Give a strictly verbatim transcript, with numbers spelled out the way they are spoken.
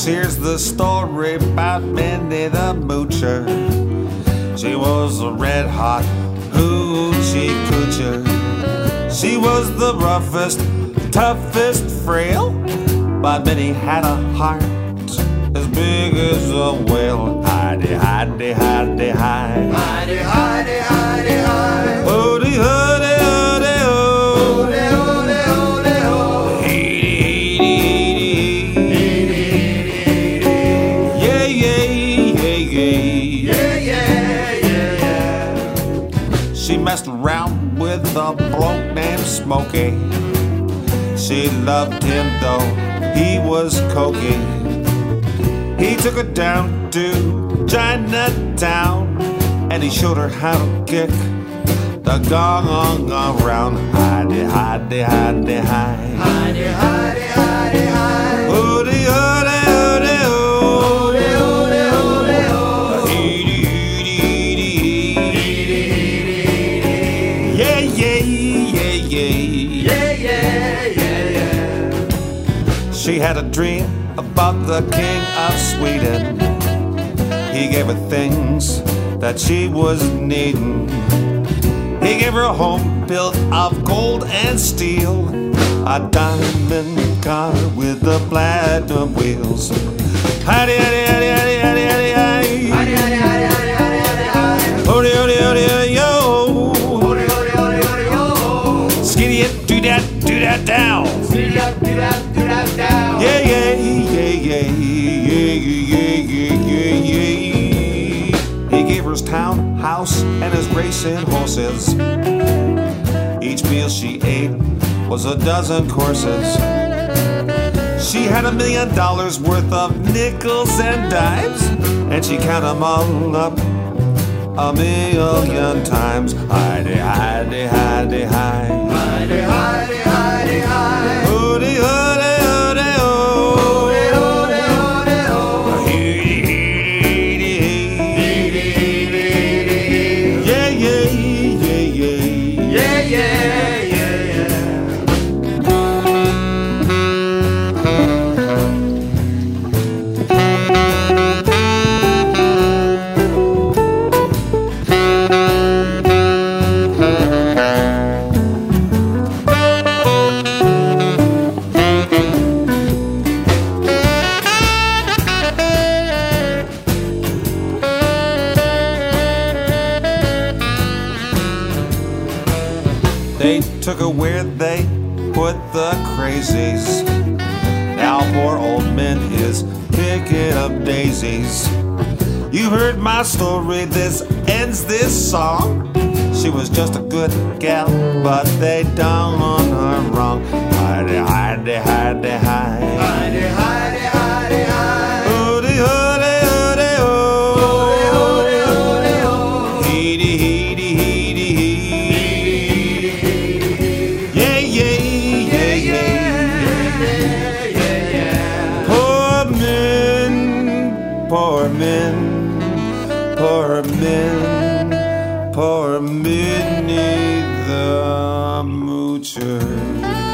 here's the story about Minnie the Moocher. She was a red hot hoochie coocher. She was the roughest, toughest frail, but Minnie had a heart as big as a whale. Hidey, hidey, hidey, hide. Hidey, hidey, hidey, hide. Hody, hody, hody, ho. Hody, hody, hody, ho. Heedy, heedy, heedy. Yeah, yeah, yeah, yeah. Yeah, yeah, yeah, yeah. She messed around with a bloke named Smokey. She loved him though he was cokey. He took her down to Chinatown and he showed her how to kick the gong around. Hidey, hidey, hidey, hide. Hidey, hidey, hidey, hide. Hody, hody, hody, ho. Hody, hody, hody, ho. Heedy, heedy, heedy. Yeah, yeah, yeah, yeah. Yeah, yeah, yeah, yeah. She had a dream about the king of Sweden. He gave her things that she was needing. He gave her a home built of gold and steel, a diamond car with the platinum wheels. Hidey, hidey, hidey, hidey, hidey, hidey, hidey. Hidey, hidey, hidey, hidey, hidey, hide. Hody, hody, hody, hody, yo. Hody, hody, hody, hody, ho. Skinny it, do that, do that down. Do that, do that, do that down. Yeah, yeah, yeah, yeah, yeah, yeah, yeah, yeah, yeah. He gave her his townhouse and his racing horses. Each meal she ate was a dozen courses. She had a million dollars worth of nickels and dimes, and she counted them all up a million times. Hidey, hidey, hidey, hide. Hidey, hidey, hidey, hide. Hody, hody, hody, ho. Hody, hody, hody, ho. Heedy, heedy, heedy. Yeah, yeah, yeah, yeah. Yeah, yeah, yeah, yeah. They took her where they put the crazies. Now poor old Min is picking up daisies. You heard my story, this ends this song. She was just a good gal, but they done her wrong. Hidey, hidey, hidey, hide. Hidey, hidey, hidey, hide. Hody, hody, hody, ho. Hody, hody, hody, ho. Heedy, heedy, heedy, heedy. Yeah, yeah, yeah, yeah. Yeah, yeah, yeah. Poor men, poor men, poor men, poor Minnie the Moocher.